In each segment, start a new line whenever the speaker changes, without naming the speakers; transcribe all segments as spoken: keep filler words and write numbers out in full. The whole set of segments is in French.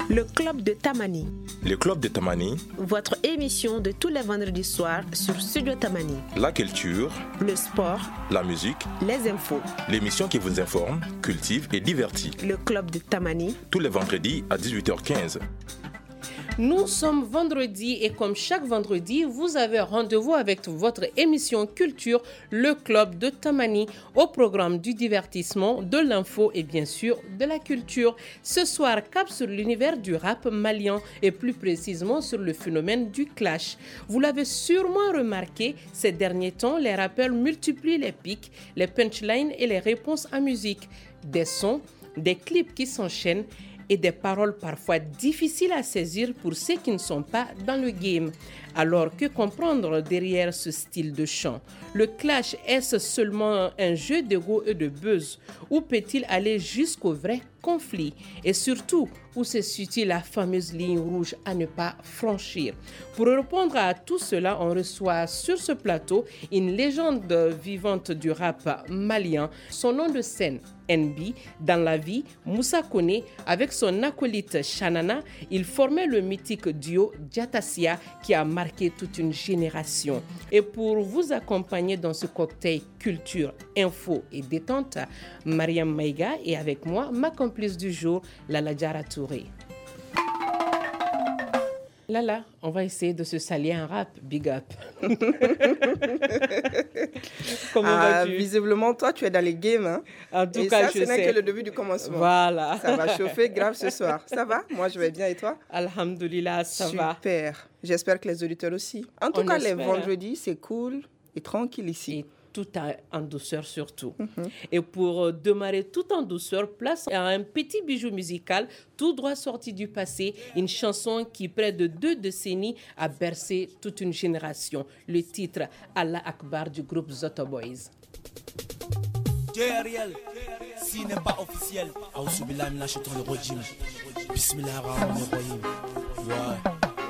Le Club de Tamani.
Le Club de Tamani.
Votre émission de tous les vendredis soirs sur Studio Tamani.
La culture,
le sport,
la musique,
les infos.
L'émission qui vous informe, cultive et divertit.
Le Club de Tamani.
Tous les vendredis à dix-huit heures quinze.
Nous sommes vendredi et comme chaque vendredi, vous avez rendez-vous avec votre émission culture, le Club de Tamani, au programme du divertissement, de l'info et bien sûr de la culture. Ce soir, cap sur l'univers du rap malien et plus précisément sur le phénomène du clash. Vous l'avez sûrement remarqué, ces derniers temps, les rappeurs multiplient les pics, les punchlines et les réponses en musique. Des sons, des clips qui s'enchaînent et des paroles parfois difficiles à saisir pour ceux qui ne sont pas dans le game. Alors que comprendre derrière ce style de chant? Le clash, est-ce seulement un jeu d'ego et de buzz? Ou peut-il aller jusqu'au vrai conflit? Et surtout, où se situe la fameuse ligne rouge à ne pas franchir? Pour répondre à tout cela, on reçoit sur ce plateau une légende vivante du rap malien. Son nom de scène, N B, dans la vie, Moussa Kone, avec son acolyte Shanana, il formait le mythique duo Diatassia qui a marqué toute une génération. Et pour vous accompagner dans ce cocktail culture, info et détente, Mariam Maïga est avec moi, ma complice du jour, Lala Diara Touré. Lala, on va essayer de se salir un rap, big up.
Comment ah, vas-tu? Visiblement, toi, tu es dans les games. Hein?
En tout
et
cas,
ça,
je
ce
sais.
n'est que le début du commencement.
Voilà.
Ça va chauffer grave ce soir. Ça va? Moi, je vais bien et toi?
Alhamdoulilah, ça
Super.
va.
Super. J'espère que les auditeurs aussi. En tout
on
cas,
espère.
Les vendredis, c'est cool et tranquille ici.
Et tout en douceur surtout.
Mm-hmm.
Et pour démarrer tout en douceur, place à un petit bijou musical tout droit sorti du passé, une chanson qui, près de deux décennies, a bercé toute une génération. Le titre Allah Akbar du groupe Zoto Boys.
J R L, si n'est pas officiel, Aoussoubillah mina shaitan le rojim. Bismillah ar-Rahman ar-Rahim. Ouais.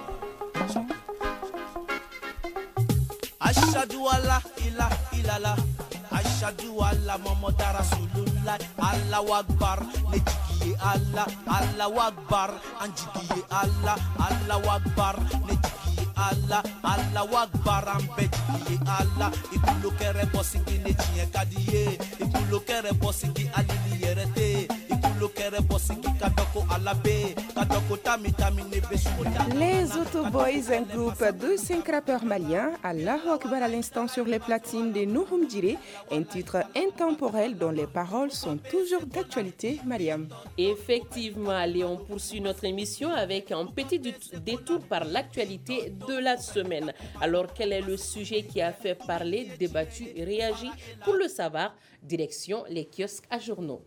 Ashhadu alla ilaha illallah, ashhadu alla Muhammadar Rasulullah. Allahu Akbar, nejigiye Allah, Allahu Akbar, anjigiye Allah, Allahu Akbar, nejigiye Allah, Allahu Akbar, ambejigiye Allah. Ikulo kere bosingi nejiye kadiye, ikulo kere bosingi alili yerete, ikulo kere bosingi kadoko alabe, kadoko tami tami nebesu.
Les Zoto Boys, un groupe de cinq rappeurs maliens, Allahu Akbar à l'instant sur les platines de Nouhoum Djiré, un titre intemporel dont les paroles sont toujours d'actualité, Mariam.
Effectivement, allez, on poursuit notre émission avec un petit détour par l'actualité de la semaine. Alors, quel est le sujet qui a fait parler, débattu et réagi? Pour le savoir, direction les kiosques à journaux.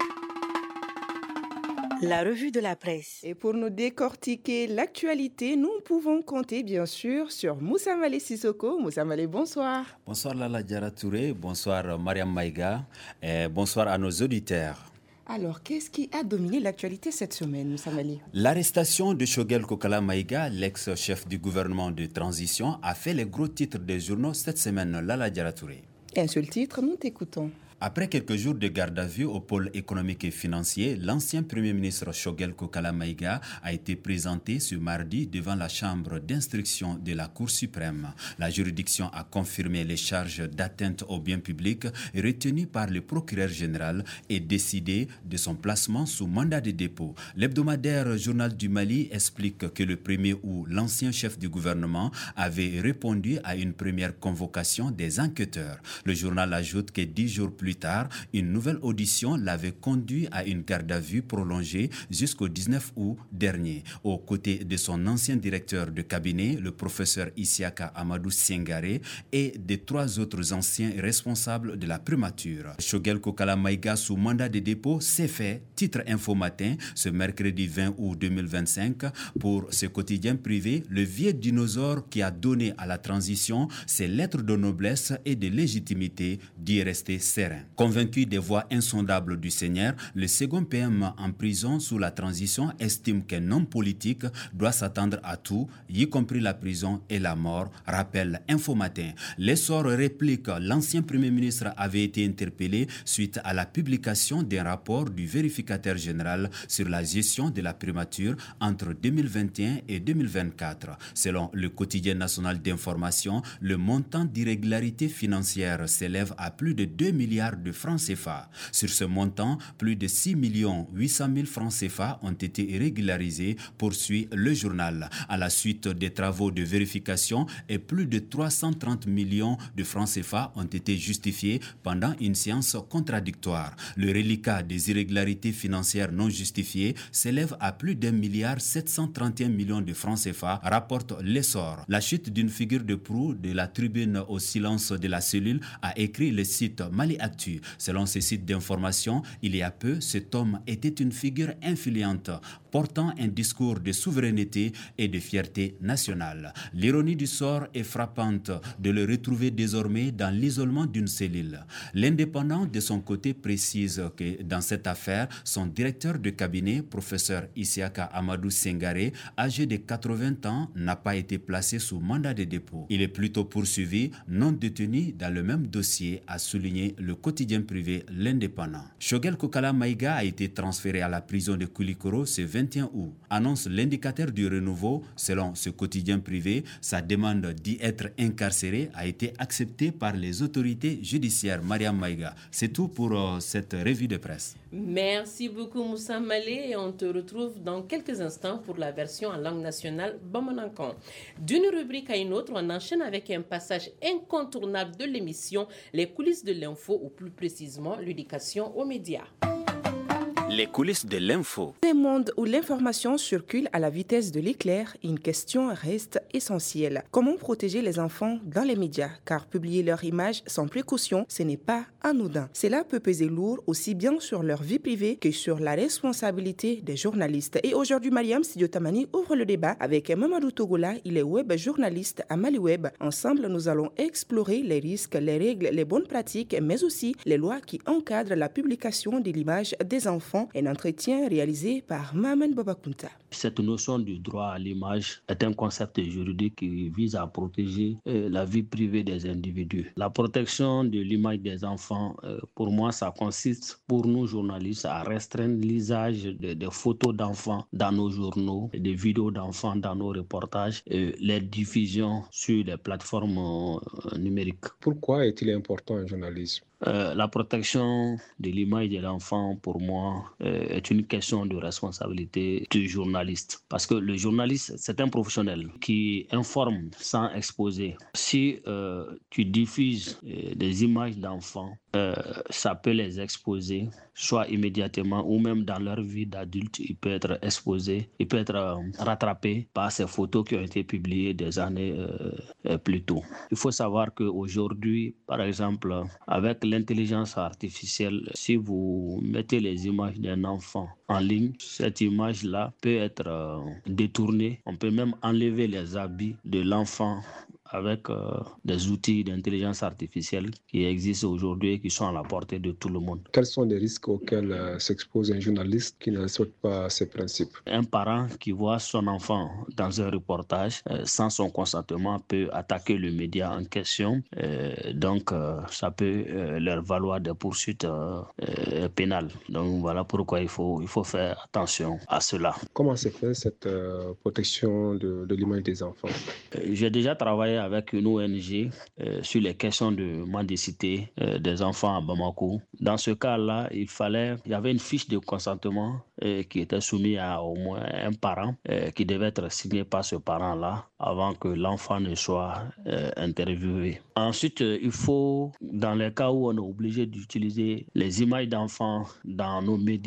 La revue de la presse.
Et pour nous décortiquer l'actualité, nous pouvons compter bien sûr sur Moussa Malé Sissoko. Moussa Malé, bonsoir.
Bonsoir Lala Diara Touré, bonsoir Mariam Maïga, et bonsoir à nos auditeurs.
Alors, qu'est-ce qui a dominé l'actualité cette semaine, Moussa Malé?
L'arrestation de Choguel Kokala Maïga, l'ex-chef du gouvernement de transition, a fait les gros titres des journaux cette semaine, Lala Diara Touré.
Un seul titre, nous t'écoutons.
Après quelques jours de garde à vue au pôle économique et financier, l'ancien Premier ministre Choguel Kokala Maïga a été présenté ce mardi devant la chambre d'instruction de la Cour suprême. La juridiction a confirmé les charges d'atteinte aux biens publics retenues par le procureur général et décidé de son placement sous mandat de dépôt. L'hebdomadaire Journal du Mali explique que le premier août, l'ancien chef du gouvernement avait répondu à une première convocation des enquêteurs. Le journal ajoute que dix jours plus Plus tard, une nouvelle audition l'avait conduit à une garde à vue prolongée jusqu'au dix-neuf août dernier, aux côtés de son ancien directeur de cabinet, le professeur Isiaka Amadou Sengaré, et des trois autres anciens responsables de la primature. Choguel Kokala Maïga sous mandat de dépôt, c'est fait, titre Info Matin, ce mercredi vingt août deux mille vingt-cinq, pour ce quotidien privé, le vieux dinosaure qui a donné à la transition ses lettres de noblesse et de légitimité d'y rester serein. terrain. Convaincu des voies insondables du Seigneur, le second P M en prison sous la transition estime qu'un homme politique doit s'attendre à tout, y compris la prison et la mort, rappelle Info Matin. L'essor réplique, l'ancien Premier ministre avait été interpellé suite à la publication d'un rapport du vérificateur général sur la gestion de la primature entre deux mille vingt et un et deux mille vingt-quatre. Selon le quotidien national d'information, le montant d'irrégularité financière s'élève à plus de deux milliards de francs C F A. Sur ce montant, plus de six millions huit cent mille francs C F A ont été régularisés, poursuit le journal. À la suite des travaux de vérification, et plus de trois cent trente millions de francs C F A ont été justifiés pendant une séance contradictoire. Le reliquat des irrégularités financières non justifiées s'élève à plus d'un milliard sept cent trente et un millions de francs C F A, rapporte l'essor. La chute d'une figure de proue de la tribune au silence de la cellule a écrit le site Mali Actu. Selon ces sites d'information, il y a peu, cet homme était une figure influente, portant un discours de souveraineté et de fierté nationale. L'ironie du sort est frappante de le retrouver désormais dans l'isolement d'une cellule. L'Indépendant, de son côté, précise que dans cette affaire, son directeur de cabinet, professeur Isiaka Amadou Sengaré, âgé de quatre-vingts ans, n'a pas été placé sous mandat de dépôt. Il est plutôt poursuivi, non détenu dans le même dossier, a souligné le quotidien privé L'Indépendant. Shogel Kokala Maïga a été transféré à la prison de Koulikoro ce vingt et un août. Annonce l'indicateur du renouveau. Selon ce quotidien privé, sa demande d'y être incarcéré a été acceptée par les autorités judiciaires. Mariam Maïga, c'est tout pour euh, cette revue de presse.
Merci beaucoup Moussa Malé et on te retrouve dans quelques instants pour la version en langue nationale Bamanankan. D'une rubrique à une autre, on enchaîne avec un passage incontournable de l'émission Les coulisses de l'info, ou plus précisément l'éducation aux médias.
Les coulisses de l'info.
Dans un monde où l'information circule à la vitesse de l'éclair, une question reste essentielle. Comment protéger les enfants dans les médias? Car publier leur image sans précaution, ce n'est pas anodin. Cela peut peser lourd aussi bien sur leur vie privée que sur la responsabilité des journalistes. Et aujourd'hui, Mariam Sidio Tamani ouvre le débat avec Mamadou Togola. Il est web journaliste à Maliweb. Ensemble, nous allons explorer les risques, les règles, les bonnes pratiques, mais aussi les lois qui encadrent la publication de l'image des enfants. Un entretien réalisé par Maman Babakunta.
Cette notion du droit à l'image est un concept juridique qui vise à protéger la vie privée des individus. La protection de l'image des enfants, pour moi, ça consiste pour nous journalistes à restreindre l'usage de, de photos d'enfants dans nos journaux, des vidéos d'enfants dans nos reportages, et les diffusions sur les plateformes numériques.
Pourquoi est-il important un journalisme?
Euh, la protection de l'image de l'enfant, pour moi, euh, est une question de responsabilité du journaliste. Parce que le journaliste, c'est un professionnel qui informe sans exposer. Si euh, tu diffuses euh, des images d'enfants, euh, ça peut les exposer, soit immédiatement ou même dans leur vie d'adulte, il peut être exposé, il peut être euh, rattrapé par ces photos qui ont été publiées des années euh, plus tôt. Il faut savoir qu'aujourd'hui, par exemple, avec l'intelligence artificielle, si vous mettez les images d'un enfant en ligne, cette image-là peut être euh, détournée. On peut même enlever les habits de l'enfant avec euh, des outils d'intelligence artificielle qui existent aujourd'hui et qui sont à la portée de tout le monde.
Quels sont les risques auxquels euh, s'expose un journaliste qui ne respecte pas ces principes?
Un parent qui voit son enfant dans un reportage euh, sans son consentement peut attaquer le média en question. Euh, donc, euh, ça peut euh, leur valoir des poursuites euh, euh, pénales. Donc, voilà pourquoi il faut, il faut faire attention à cela.
Comment se fait cette euh, protection de, de l'image des enfants?
euh, J'ai déjà travaillé avec une O N G euh, sur les questions de mendicité euh, des enfants à Bamako. Dans ce cas-là, il fallait, il y avait une fiche de consentement euh, qui était soumise à au moins un parent euh, qui devait être signé par ce parent-là avant que l'enfant ne soit euh, interviewé. Ensuite, euh, il faut, dans les cas où on est obligé d'utiliser les images d'enfants dans nos médias,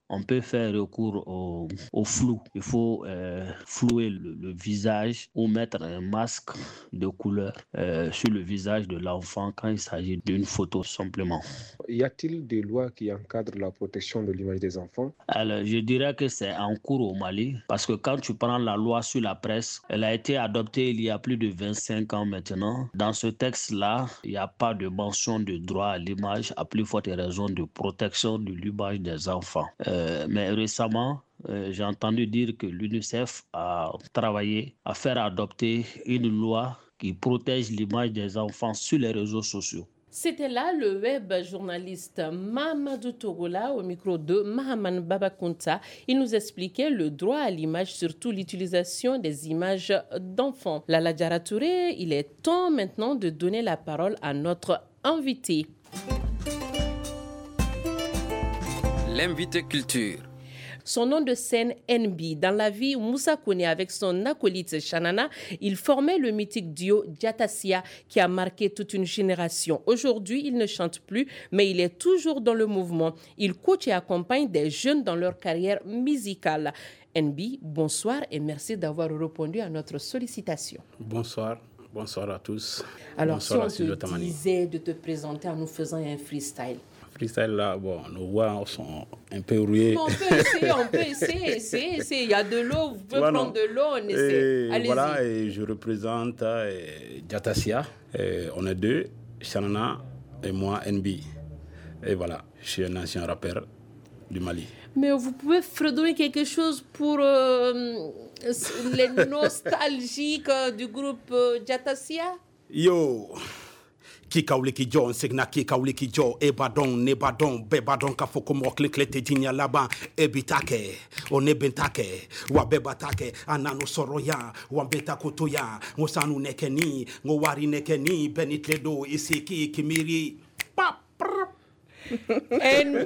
on peut faire recours au, au flou. Il faut euh, flouer le, le visage ou mettre un masque de couleur euh, sur le visage de l'enfant quand il s'agit d'une photo simplement.
Y a-t-il des lois qui encadrent la protection de l'image des enfants?
Alors, je dirais que c'est en cours au Mali parce que quand tu prends la loi sur la presse, elle a été adoptée il y a plus de vingt-cinq ans maintenant. Dans ce texte-là, il n'y a pas de mention de droit à l'image, à plus forte raison de protection de l'image des enfants. Euh, mais récemment, euh, j'ai entendu dire que l'UNICEF a travaillé à faire adopter une loi qui protège l'image des enfants sur les réseaux sociaux.
C'était là le web journaliste Mamadou Togola au micro de Mahaman Babakunta. Il nous expliquait le droit à l'image, surtout l'utilisation des images d'enfants. Lala Diarra Touré, il est temps maintenant de donner la parole à notre invité.
L'invité culture.
Son nom de scène, N B. Dans la vie, Moussa Kone avec son acolyte Shanana, il formait le mythique duo Diatassia qui a marqué toute une génération. Aujourd'hui, il ne chante plus, mais il est toujours dans le mouvement. Il coach et accompagne des jeunes dans leur carrière musicale. N B, bonsoir et merci d'avoir répondu à notre sollicitation.
Bonsoir. Bonsoir à tous.
Alors,
bonsoir
si on te disait de te présenter en nous faisant un freestyle.
Freestyle là, bon, nos voix sont un peu rouillées.
On peut essayer, on peut essayer, essayer, essayer. Il y a de l'eau, vous pouvez prendre non. de l'eau, on essaie. Allez-y.
Voilà, et je représente euh, Diatassia. Et on est deux, Shanana et moi, N B. Et voilà, je suis un ancien rappeur du Mali.
Mais vous pouvez fredonner quelque chose pour euh, les nostalgiques du groupe euh, Diatassia?
Yo! Ki kawle ki jo, nsegna ki kawle ki jo, e badon, ne badon, be badon ka foko mo kliklete dinya laban, e bitake, o ne bentake, wa be batake, anano soroya, wa beta kotoya, ngosanu nekeni, ngowari nekeni, benitledo, isiki, kimiri, pap, pap.
N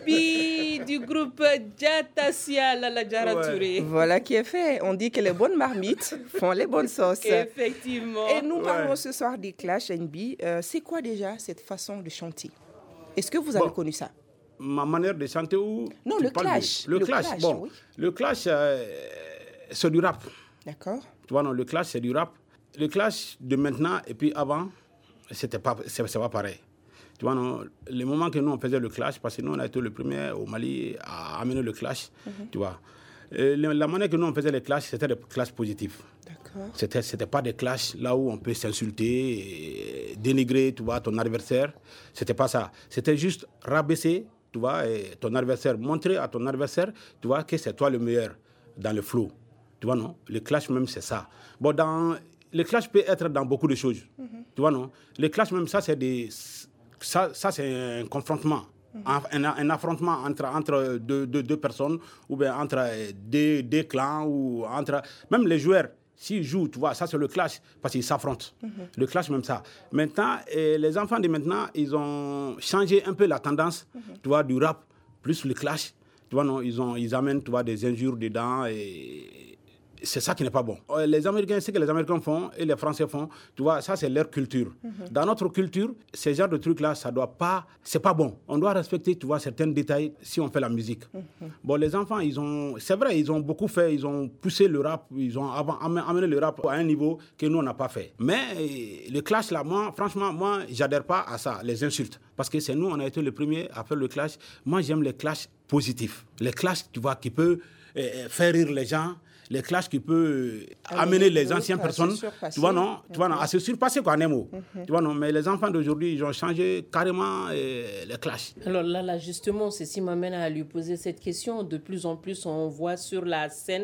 B du groupe Diatassia, Lala Diarra Touré.
Voilà qui est fait. On dit que les bonnes marmites font les bonnes sauces.
Effectivement.
Et nous parlons
ouais.
ce soir des clashs N B. Euh, c'est quoi déjà cette façon de chanter? Est-ce que vous avez bon, connu ça?
Ma manière de chanter ou
Non, le clash.
Le, le clash. clash. Bon, oui. Le clash, euh, c'est du rap.
D'accord.
Tu vois, non, le clash, c'est du rap. Le clash de maintenant et puis avant, c'était pas, c'est, c'est pas pareil. Tu vois, non, les moments que nous, on faisait le clash, parce que nous, on a été le premier au Mali à amener le clash, mm-hmm. tu vois. Et la manière que nous, on faisait les clashs, c'était des clashs positifs.
D'accord.
C'était, c'était pas des clashs là où on peut s'insulter, dénigrer, tu vois, ton adversaire. C'était pas ça. C'était juste rabaisser, tu vois, et ton adversaire, montrer à ton adversaire, tu vois, que c'est toi le meilleur dans le flow. Tu vois, non? Le clash même, c'est ça. Bon, dans... Le clash peut être dans beaucoup de choses. Mm-hmm. Tu vois, non? Le clash même, ça, c'est des... Ça, ça, c'est un confrontement, mm-hmm. un, un affrontement entre, entre deux, deux, deux personnes ou bien entre deux, deux clans ou entre... Même les joueurs, s'ils jouent, tu vois, ça c'est le clash parce qu'ils s'affrontent. Mm-hmm. Le clash, même ça. Maintenant, et les enfants de maintenant, ils ont changé un peu la tendance, mm-hmm. tu vois, du rap plus le clash. Tu vois, non, ils, ont, ils amènent, tu vois, des injures dedans et... C'est ça qui n'est pas bon. Les Américains, ce que les Américains font et les Français font, tu vois, ça c'est leur culture. Mm-hmm. Dans notre culture, ce genre de trucs-là, ça doit pas, c'est pas bon. On doit respecter, tu vois, certains détails si on fait la musique. Mm-hmm. Bon, les enfants, ils ont, c'est vrai, ils ont beaucoup fait, ils ont poussé le rap, ils ont amené le rap à un niveau que nous on n'a pas fait. Mais le clash là, moi, franchement, moi, j'adhère pas à ça, les insultes, parce que c'est nous, on a été les premiers à faire le clash. Moi, j'aime les clashs positifs, les clashs, tu vois, qui peuvent euh, faire rire les gens. Les clashs qui peuvent amener les anciennes personnes, tu vois, non, tu vois, non, à se surpasser, quoi, Nemo. Mm-hmm. Tu vois, non, mais les enfants d'aujourd'hui, ils ont changé carrément euh, les clashs.
Alors là, là, justement, ceci m'amène à lui poser cette question. De plus en plus, on voit sur la scène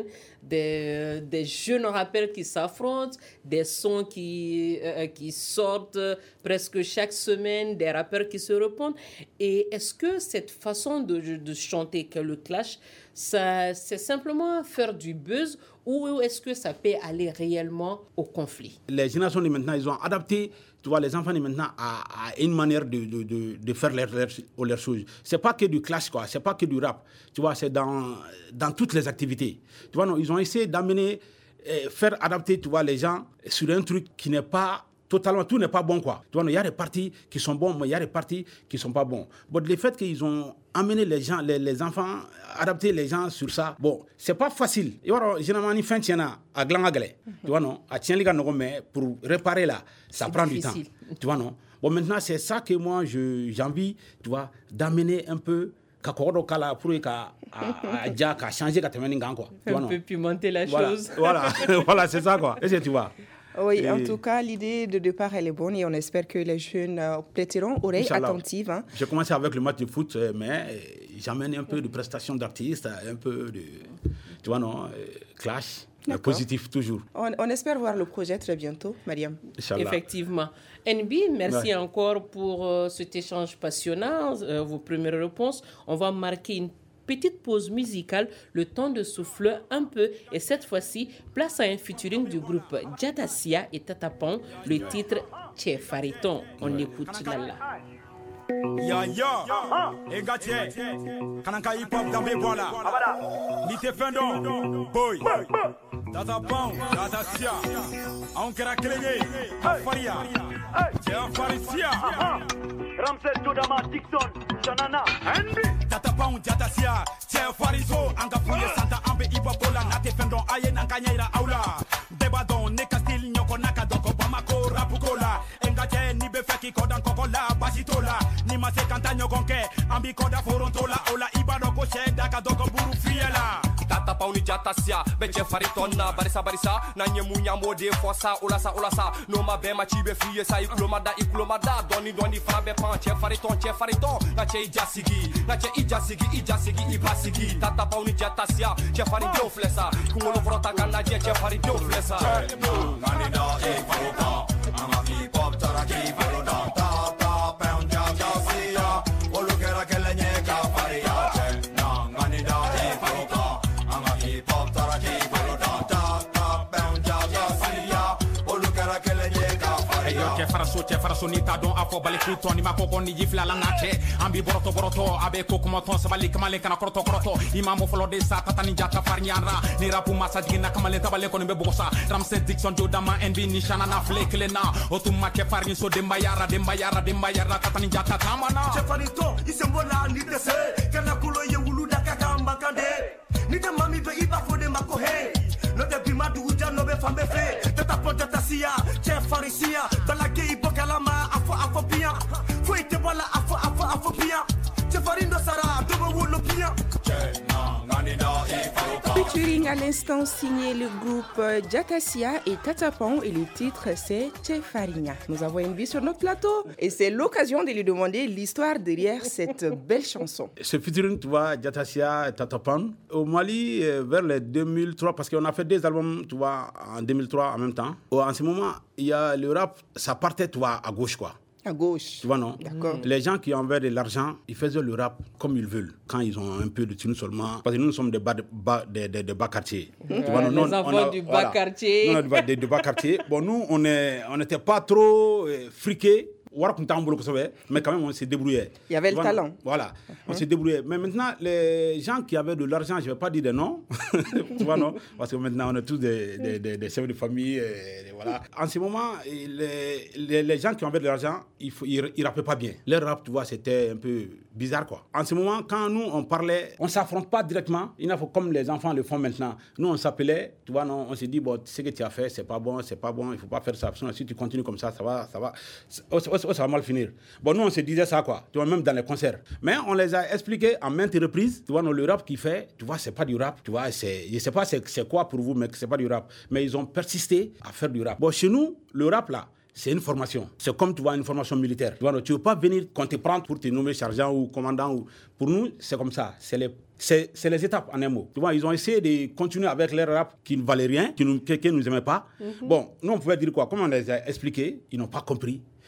des, des jeunes rappeurs qui s'affrontent, des sons qui, euh, qui sortent presque chaque semaine, des rappeurs qui se répondent. Et est-ce que cette façon de, de chanter, que le clash, ça, c'est simplement faire du buzz ou est-ce que ça peut aller réellement au conflit?
Les générations de maintenant, ils ont adapté, tu vois, les enfants de maintenant à, à une manière de, de, de, de faire leurs leur, leur choses. C'est pas que du clash, quoi. C'est pas que du rap. Tu vois, c'est dans, dans toutes les activités. Tu vois, non, ils ont essayé d'amener, euh, faire adapter, tu vois, les gens sur un truc qui n'est pas totalement, tout n'est pas bon, quoi. Tu vois, il y a des parties qui sont bons, mais il y a des parties qui ne sont pas bons. Bon, le fait qu'ils ont amené les gens, les, les enfants, adapter les gens sur ça, bon, c'est pas facile. Et voilà, généralement, il fait un à Glangagle. Tu vois, non, à Tien Liga, mais pour réparer là, ça
c'est
prend
difficile.
du temps. Tu vois, non. Bon, maintenant, c'est ça que moi, je, j'ai envie, tu vois, d'amener un peu. Pour changer,
un peu pimenter la
voilà,
chose.
Voilà, voilà, c'est ça, quoi. Est-ce que tu vois?
Oui,
et...
en tout cas, l'idée de départ, elle est bonne et on espère que les jeunes euh, prêteront oreille
Inch'Allah.
attentive. Hein.
J'ai commencé avec le match de foot, mais j'amène un peu de prestations d'artistes, un peu de, tu vois, non, clash, mais positif toujours.
On, on espère voir le projet très bientôt, Mariam.
Inch'Allah.
Effectivement. N B, merci ouais. encore pour euh, cet échange passionnant, euh, vos premières réponses. On va marquer une petite pause musicale, le temps de souffler un peu. Et cette fois-ci, place à un featuring du groupe Jadassia et Tatapon, le titre Tché Fariton. On écoute Lala.
Ya ya, Engatie, Kananka hip hop dans mes voilà. Nite Fendo, boy, Tatapon, Jadassia, Ankara Klege, Faria, Tché Faricia, Ramsey Todama Dixon, Janana, Andy. Tatapon, Jadassia, Tché Farizo, Anga Fuye Santa Ambe Ibabola, Nate Fendo, Aye Nankanyera Aula, Debadon, Nekastil, Nyoko Naka, Doko Bamako, Rapukola, Engatie, Nibe Feki Kodan Kokola, Basitola, Nima se kanta nyogonke, Ambi Koda Forontola, Ola Ibadoko Sheda, Kadoko Buru Fiela. Tatapon, Jadassia, Beche Faritona, Barisa Barisa, Nanye Munya Mode, Fossa, Olasa Olasa, Noma Bema Chibe Fiye, Sa Iklomada, Iklomada, Doni Doni Frabe Pan, Tché Fariton, Tché Fariton, Nache Ijasigi, Nache Ijasigi, Ijasigi, Ibasigi, Tatapon, Jadassia, Tché Fariton Flessa, Kumolo Frota Kanaje, Tché Fariton Flessa. Ganida, E Fariton, Amaki Pop, Taraki, Fariton, Tatapon, Jadassia, Olukera Kelenye, Kafaria, Ganida, E Fariton, Amaki Pop, Taraki, Fariton, Tatapon, Jadassia, Olukera Kelenye, Kafaria. Tché Faraso, Tché Faraso, Nita don Afo Balikuto, Nima Koko, Nijifla Langache, Ambi Boroto Boroto, Abe Kokumoton, Sabali Kamale Kana Kroto Kroto, Imamo Folode Sa, Tatani Jata Farniara, Nira Puma Sajina Kamale Tabale Konbe Bosa, Ramsey Dixon, Jodama, N B Nishana, Fleklena, Otuma Kefarni, so Dembayara, Dembayara, Dembayara, Tatani Jata Tamana. Tché Farito, Isembola, Nitese, Kanakulo Yewulu Dakakamba Kande, Nita Mami be Iba Fode Makohe, no de Bimadu Uja, no be Fambefe, Tatapon Jadassia, Tché Faricia, Balake Ibokalama, Afo Afo Pia, Fuite Bola, Afo Afo Afo Pia, Tché Farindo Sara, Dobo Wolo Pia.
Featuring à l'instant signé le groupe Jadassia et Tatapon et le titre c'est Tché Farinya. Nous avons une vie sur notre plateau et c'est l'occasion de lui demander l'histoire derrière cette belle chanson.
Ce featuring, tu vois, Jadassia et Tatapon, au Mali, vers les deux mille trois, parce qu'on a fait deux albums, tu vois, en deux mille trois en même temps. En ce moment, il y a le rap, ça partait, tu vois, à gauche, quoi.
À gauche.
Tu vois, non?
D'accord.
Les gens qui envoient de l'argent, ils faisaient le rap comme ils veulent, quand ils ont un peu de thunes seulement. Parce que nous, nous sommes des bas, de, bas, des, des, des bas quartiers.
Mmh. Tu vois, ouais, non, les enfants on a, du bas voilà, quartier.
Nous, on a des, des bas quartiers. Bon, nous, on n'était on pas trop euh, friqués. Mais quand même, on s'est débrouillé.
Il y avait le
voilà,
talent.
Voilà, uh-huh. on s'est débrouillé. Mais maintenant, les gens qui avaient de l'argent, je ne vais pas dire des noms, tu vois, non? Parce que maintenant, on est tous des, des, des, des chefs de famille. Et, et voilà. En ce moment, les, les, les gens qui avaient de l'argent, ils ne rappaient pas bien. Leur rap, tu vois, c'était un peu bizarre, quoi. En ce moment, quand nous, on parlait, on ne s'affronte pas directement. Il faut comme les enfants le font maintenant. Nous, on s'appelait, tu vois, non? On s'est dit, bon, ce que tu as fait, c'est pas bon, c'est pas bon, il ne faut pas faire ça. Sinon, si tu continues comme ça, ça va, ça va. Ça, ça va mal finir. Bon, nous, on se disait ça, quoi. Tu vois, même dans les concerts. Mais on les a expliqués en maintes reprises. Tu vois, non, le rap qu'il fait, tu vois, c'est pas du rap. Tu vois, c'est, je sais pas c'est, c'est quoi pour vous, mais c'est pas du rap. Mais ils ont persisté à faire du rap. Bon, chez nous, le rap, là, c'est une formation. C'est comme, tu vois, une formation militaire. Tu vois, non, tu veux pas venir qu'on te prenne pour te nommer sergent ou commandant. Ou... Pour nous, c'est comme ça. C'est les C'est, c'est les étapes en un mot. Tu vois, ils ont essayé de continuer avec leur rap qui ne valait rien, qui ne nous, qui, qui nous aimaient pas. Mm-hmm. Bon, nous, on pouvait dire quoi? Comme on les a expliqué, ils n'ont pas compris.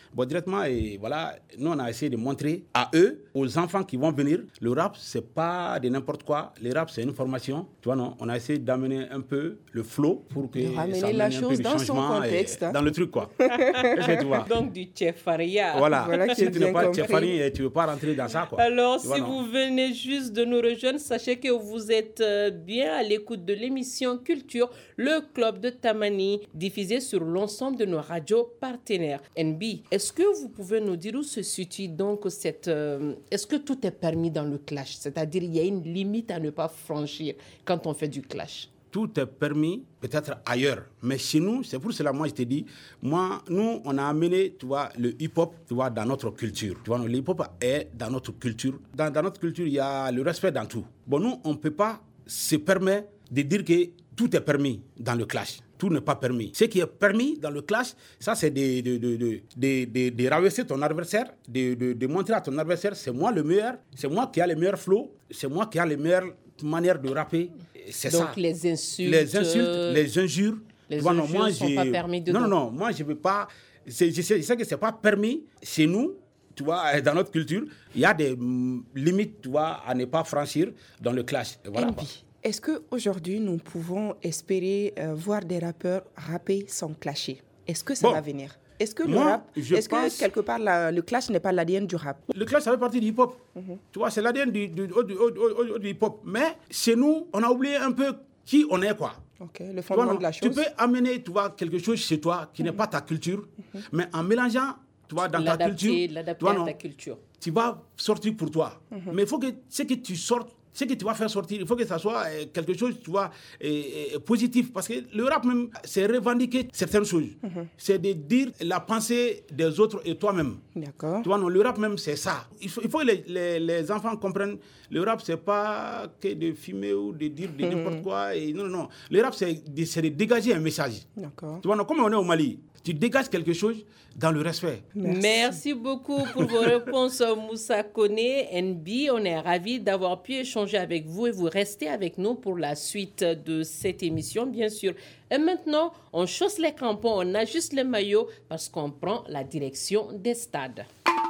Bon, directement, et voilà, nous, on a essayé de montrer à eux, aux enfants qui vont venir, le rap, c'est pas de n'importe quoi. Le rap, c'est une formation. Tu vois, non, on a essayé d'amener un peu le flow pour que
de ramener
ça amène
la
un
chose
peu
dans
de
son
changement
contexte.
et, dans le truc, quoi. Qu'est-ce que tu vois?
Donc, du tchefaria.
Voilà,
voilà
si tu n'es pas
compris.
tchefari, tu ne veux pas rentrer dans ça, quoi.
Alors,
Tu
si
vois, non?
vous venez juste de nous rejoindre, sachez que vous êtes euh, bien à l'écoute de l'émission Culture, le club de Tamani, diffusé sur l'ensemble de nos radios partenaires. N B, est-ce que vous pouvez nous dire où se situe donc cette... Euh, est-ce que tout est permis dans le clash? C'est-à-dire, il y a une limite à ne pas franchir quand on fait du clash?
Tout est permis, peut-être ailleurs. Mais chez nous, c'est pour cela, moi, je te dis, moi, nous, on a amené, tu vois, le hip-hop, tu vois, dans notre culture. Tu vois, le hip-hop est dans notre culture. Dans, dans notre culture, il y a le respect dans tout. Bon, nous, on ne peut pas se permettre de dire que tout est permis dans le clash. Tout n'est pas permis. Ce qui est permis dans le clash, ça, c'est de, de, de, de, de, de, de rabaisser ton adversaire, de, de, de montrer à ton adversaire, c'est moi le meilleur, c'est moi qui a le meilleur flow, c'est moi qui a les meilleures manières de rapper. C'est
Donc
ça.
les insultes,
les insultes, les injures.
les
vois, non,
injures
moi,
sont
j'ai...
pas permis dedans.
Non, non, non, moi je veux pas. C'est, je, sais, je sais que c'est pas permis chez nous. Tu vois, dans notre culture, il y a des mm, limites, tu vois, à ne pas franchir dans le clash. Et voilà, quoi.
Est-ce qu'aujourd'hui, nous pouvons espérer euh, voir des rappeurs rapper sans clasher? Est-ce que ça
Bon,
va venir? Est-ce que, le,
moi,
rap,
je
est-ce
pense-
que quelque part, la- le clash n'est pas l'A D N du rap?
Le clash, ça fait partie du hip-hop. Tu vois, c'est l'A D N du, du, du, du- du- du hip-hop. Mais chez nous, on a oublié un peu qui on est, quoi.
Ok, le
Tu vois,
fondement
non,
de la
tu
chose.
peux amener, tu vois, quelque chose chez toi qui n'est pas ta culture, mais en mélangeant, tu vois, dans ta
L'adapter,
culture,
l'adapter
tu vois,
à
non,
ta culture.
tu vas sortir pour toi. Mais il faut que ce que tu sortes, ce que tu vas faire sortir, il faut que ça soit euh, quelque chose, tu vois, euh, euh, positif. Parce que le rap même, c'est revendiquer certaines choses. C'est de dire la pensée des autres et toi-même.
D'accord.
Tu vois, non, le rap même, c'est ça. Il faut, il faut que les, les, les enfants comprennent, le rap, c'est pas que de fumer ou de dire de n'importe quoi. Et non, non, non. Le rap, c'est de, c'est de dégager un message.
D'accord.
Tu vois, non, comme on est au Mali, tu dégages quelque chose dans le respect.
Merci. Merci beaucoup pour vos réponses, Moussa Koné. N B, on est ravis d'avoir pu échanger avec vous et vous restez avec nous pour la suite de cette émission, bien sûr. Et maintenant, on chausse les crampons, on ajuste les maillots parce qu'on prend la direction des stades.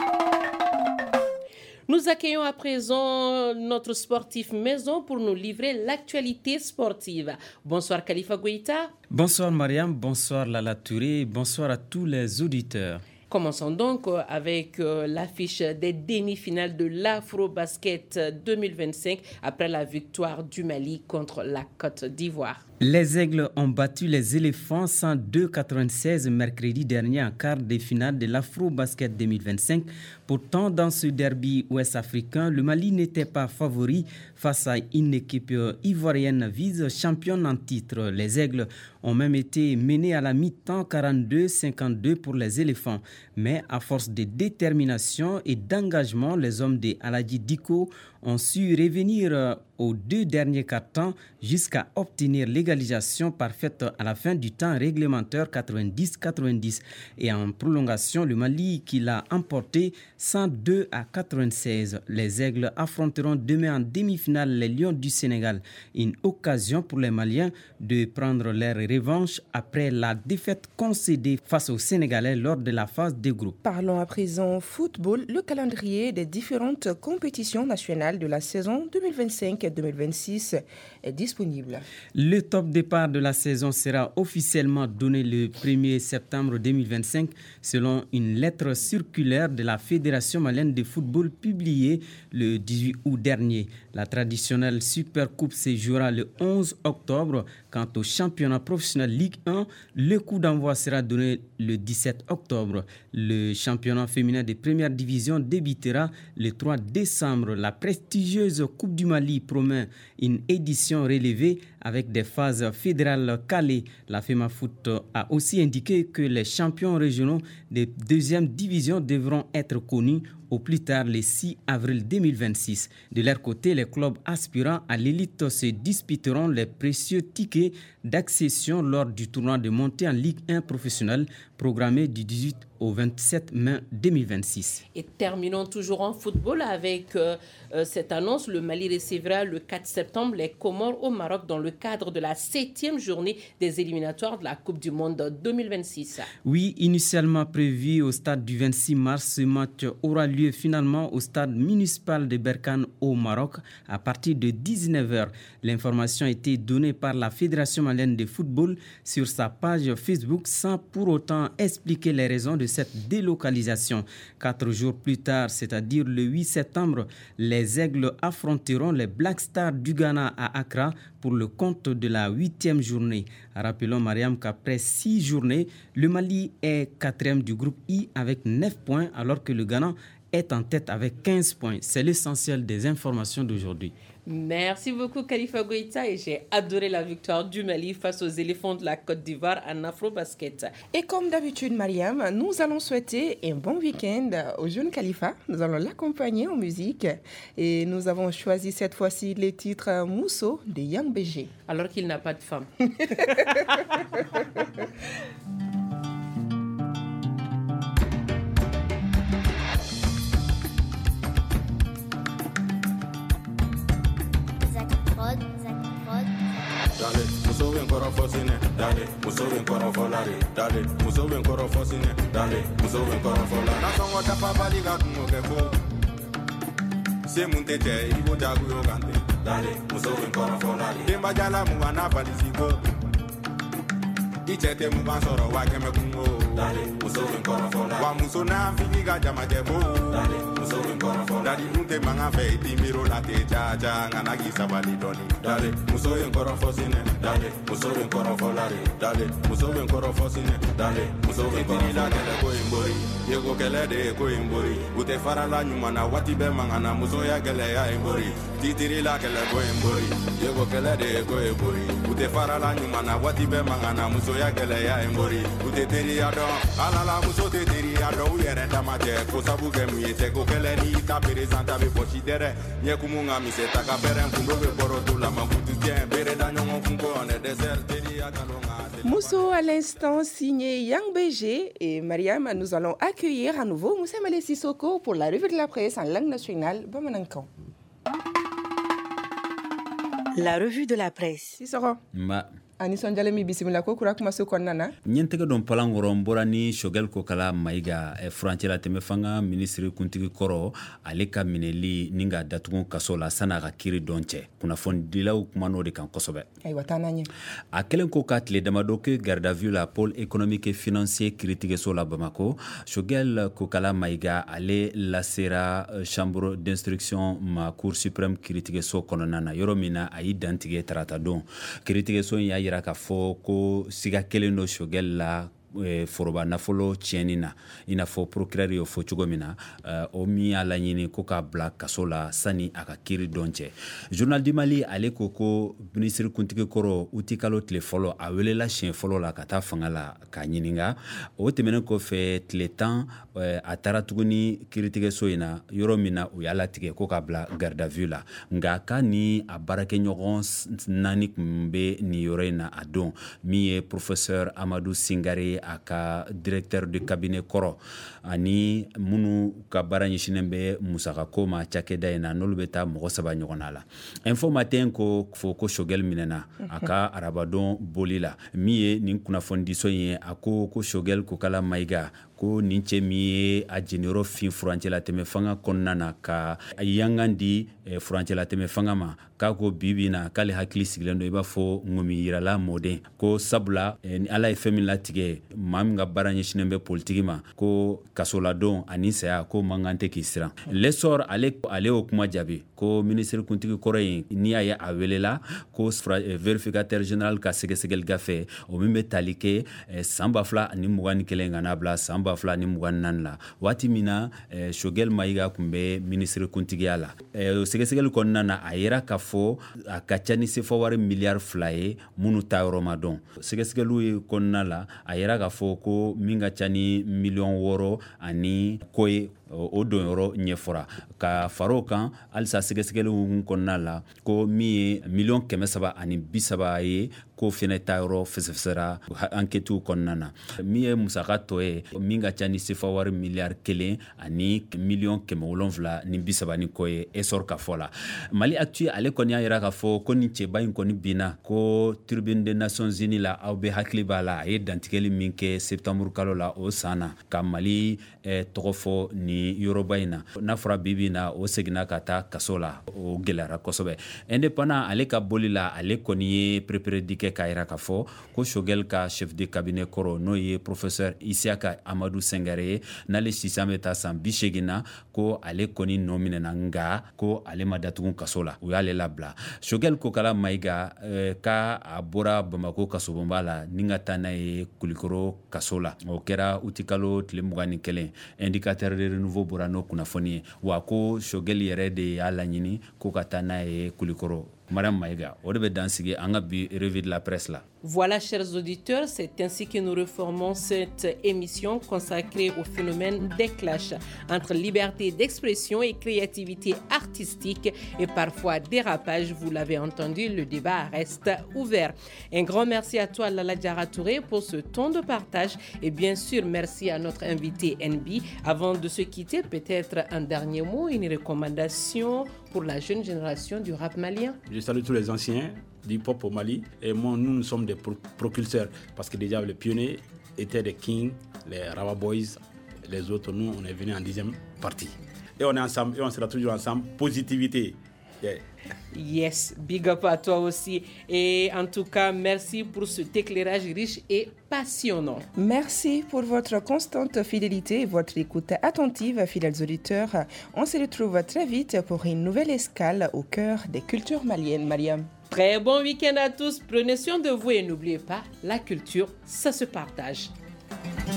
Nous accueillons à présent notre sportif maison pour nous livrer l'actualité sportive. Bonsoir Khalifa Goïta.
Bonsoir Mariam, bonsoir Lala Touré, bonsoir à tous les auditeurs.
Commençons donc avec l'affiche des demi-finales de l'Afro-Basket deux mille vingt-cinq après la victoire du Mali contre la Côte d'Ivoire.
Les Aigles ont battu les Éléphants cent deux à quatre-vingt-seize mercredi dernier en quart de finale de l'Afro-Basket deux mille vingt-cinq. Pourtant, dans ce derby ouest-africain, le Mali n'était pas favori face à une équipe ivoirienne vice-championne en titre. Les Aigles ont même été menés à la mi-temps quarante-deux à cinquante-deux pour les Éléphants. Mais à force de détermination et d'engagement, les hommes de Aladji Diko ont su revenir aux deux derniers quarts-temps jusqu'à obtenir l'égalisation parfaite à la fin du temps réglementaire quatre-vingt-dix à quatre-vingt-dix. Et en prolongation, le Mali qui l'a emporté cent deux à quatre-vingt-seize. Les Aigles affronteront demain en demi-finale les Lions du Sénégal. Une occasion pour les Maliens de prendre leur revanche après la défaite concédée face aux Sénégalais lors de la phase de groupe.
Parlons à présent football. Le calendrier des différentes compétitions nationales de la saison deux mille vingt-cinq deux mille vingt-six est disponible.
Le top départ de la saison sera officiellement donné le premier septembre deux mille vingt-cinq selon une lettre circulaire de la Fédération malienne de football publiée le dix-huit août dernier. La traditionnelle Super Coupe se jouera le onze octobre. Quant au championnat professionnel Ligue un, le coup d'envoi sera donné le dix-sept octobre. Le championnat féminin de première division débutera le trois décembre. La prestigieuse Coupe du Mali promet une édition relevée avec des phases fédérales calées. La FEMAFoot a aussi indiqué que les champions régionaux de deuxième division devront être connus au plus tard le six avril deux mille vingt-six. De leur côté, les clubs aspirant à l'élite se disputeront les précieux tickets d'accession lors du tournoi de montée en Ligue un professionnelle programmé du dix-huit au vingt-sept mai deux mille vingt-six.
Et terminons toujours en football avec euh, euh, cette annonce. Le Mali recevra le quatre septembre les Comores au Maroc dans le cadre de la septième journée des éliminatoires de la Coupe du Monde deux mille vingt-six.
Oui, initialement prévu au stade du vingt-six mars, ce match aura lieu finalement au stade municipal de Berkane au Maroc à partir de dix-neuf heures. L'information a été donnée par la Fédération malienne de football sur sa page Facebook sans pour autant expliquer les raisons de cette délocalisation. Quatre jours plus tard, c'est-à-dire le huit septembre, les Aigles affronteront les Black Stars du Ghana à Accra pour le compte de la huitième journée. Rappelons, Mariam, qu'après six journées, le Mali est quatrième du groupe I avec neuf points, alors que le Ghana est en tête avec quinze points. C'est l'essentiel des informations d'aujourd'hui.
Merci beaucoup, Khalifa Goïta, et j'ai adoré la victoire du Mali face aux éléphants de la Côte d'Ivoire en Afro-Basket.
Et comme d'habitude, Mariam, nous allons souhaiter un bon week-end au jeune Khalifa. Nous allons l'accompagner en musique et nous avons choisi cette fois-ci les titres Mousso de Yang B G.
Alors qu'il n'a pas de femme.
Dale, muso ven koro fosine, dale, muso ven koro folare, dale, muso ven koro fosine, dale, muso ven koro folare. Na songo tapa bali ga kungo kefo. Se munte te ibo jagu yo gante, dale, muso ven koro folare. Demba jala mu ana bali sigo. Ichete mu ban soro wa keme kungo, dale, muso ven koro folare. Wa muso na figi ga jama jebo, dale, muso ven koro folare. Dali munte manga fe timiro la te ja ja ngana gi sabali doni, dale, muso ven koro fosine, dale, muso ven koro folare, dale, muso ven koro fosine, dale, muso ven koro folare. Kele ko imbori, yego kele de ko imbori, ute fara la nyuma na wati be mangana muso ya kele ya imbori, titiri la kele ko imbori, yego kele de ko imbori, ute fara la nyuma na wati be mangana muso ya kele ya imbori, ute teri ya don, ala la muso te teri ya don, uyere ndamaje, ko sabu ke muyete ko kele ni ita perezanta be pochidere, nye kumunga mi se taka beren kundo be boro to la mankutu tien, bere da nyongo kungo on est désert, teri ya talonga.
Mousso à l'instant signé Yang B G et Mariam, nous allons accueillir à nouveau Moussa Malé Sissoko pour la revue de la presse en langue nationale. Bamanankan.
La revue de la presse.
Sissoko.
Ma.
Ani sonjale mi bisimila ko kura kuma so konnana
nyentege don palangoro mborani Shogel Kokala Maiga e frontière temefanga ministre kuntigi koro aleka mineli ninga datugon kasola sana ga kiri donche kuna fondila kumano de kan kosobe
ay watananye
akelen ko katle damadoke garda vue la pôle économique et financier critique sur la Bamako Shogel Kokala Maiga ale la sera chambre d'instruction ma cour suprême critique so kononana yoromina ay dantige tratadon critique so ya ka fo ko siga kelen do Shogel la e, foroba nafolo tienina ina fo procureur yo fo chugomina uh, o mi ala nyini ko ka black kasola sani aka kiri donche journal du Mali ale koko ministre kuntike koro utikalo telefolo awele la chien folo la kata fangala ka nyininga o temene ko fe tletan uh, atara tuguni critique soina yoromina u yala tike ko ka bla garda vue la nga kani abarake nyogon nanik mbe ni yorena adon mi e professeur Amadou Singare aka directeur de cabinet koro ani munu ka baranye shinembe musaka koma chakeda ina nolbeta mogo saba nyonala info matin ko fo ko Shogel minena aka arabadon bolila miye nin kuna fondiso ye ako ko Shogel Kokala Maiga ko ninche miye a genero fin frontière la teme fanga konnana ka yangandi e frontière la teme fanga ma ka ko bibina kale hakli siglendo iba fo ngumi yirala mode ko sabla e, ala efemin latige mam nga baranye shinembe politique ma ko kasola don anisa ko mangante kisira lesor ale ale o kuma jabi ko ministre kuntigi koroyin ni aya awelela ko e, vérificateur général ka segesegel gafe o mimbe talike e, samba fla ni mugani kelenga na bla samba fla ni muganan la wati mina eh, Shogel Maiga kumbe ministre kuntigi ala eh, segesegel konna na ayera kafo akachani sefo wari milliard flaye munu tawro madon segesegelu konna la ayera kafo ko minga chani million woro ani koy o don yɔrɔ ɲɛfɔra ka faro kan halisa sɛgɛsɛgɛliw kɔnɔna la ko min ye miliyɔn kɛmɛ saba ani bi saba ye ko fɛnɛ ta yɔrɔ fɛsɛfɛsɛra ankɛtiw kɔnɔna na min ye musaka tɔ ye min ka ca ni sefa wari miliyari kelen ani miliyɔn kɛmɛ wolonfila ni bi saba ni kɔ ye esɔr ka fɔ la Mali Actu ale kɔni y'a yira k'a fɔ ko ni cɛba in kɔni binna ko tribune des nations unies la aw bɛ hakili b'a la a ye dantigɛli min kɛ septembre kalo la o san na ka Mali eh, tɔgɔ fɔ ni yɔrɔba in na n'a fɔra bibi na o seginna ka taa kaso la o gɛlɛyara kosɛbɛ indépendant ale ka boli la ale kɔni ye préprédit kɛ k'a yira k'a fɔ ko Choguel ka chef de cabinet kɔrɔ n'o ye professeur Isiaka Amadou Sengare ye n'ale sisan bɛ taa san bi seegin na ko ale kɔni nɔ minɛna nga ko ale ma datugu kaso la u y'ale labila Choguel Kokala Maïga eh, ka a bɔra Bamako kasobonba la ni ka taa n'a ye Kulikoro kaso la o kɛra utikalo tile mugan ni kelen indicateur de renouveau bɔra n'o kunnafoni ye wa ko Choguel yɛrɛ de y'a laɲini ko ka taa n'a ye Kulikoro Madame Maïga, on devait danser un revue de la presse là.
Voilà, chers auditeurs, c'est ainsi que nous reformons cette émission consacrée au phénomène des clashs entre liberté d'expression et créativité artistique et parfois dérapage. Vous l'avez entendu, le débat reste ouvert. Un grand merci à toi, Lala Diarra Touré, pour ce temps de partage et bien sûr, merci à notre invité N B. Avant de se quitter, peut-être un dernier mot, une recommandation pour la jeune génération du rap malien.
Je salue tous les anciens du hip-hop au Mali. Et moi, nous, nous sommes des propulseurs parce que déjà les pionniers étaient des Kings, les Rava Boys, les autres. Nous, on est venus en dixième partie. Et on est ensemble et on sera toujours ensemble. Positivité. Yeah.
Yes, big up à toi aussi. Et en tout cas, merci pour cet éclairage riche et passionnant.
Merci pour votre constante fidélité et votre écoute attentive, fidèles auditeurs. On se retrouve très vite pour une nouvelle escale au cœur des cultures maliennes. Mariam.
Très bon week-end à tous. Prenez soin de vous et n'oubliez pas, la culture, ça se partage.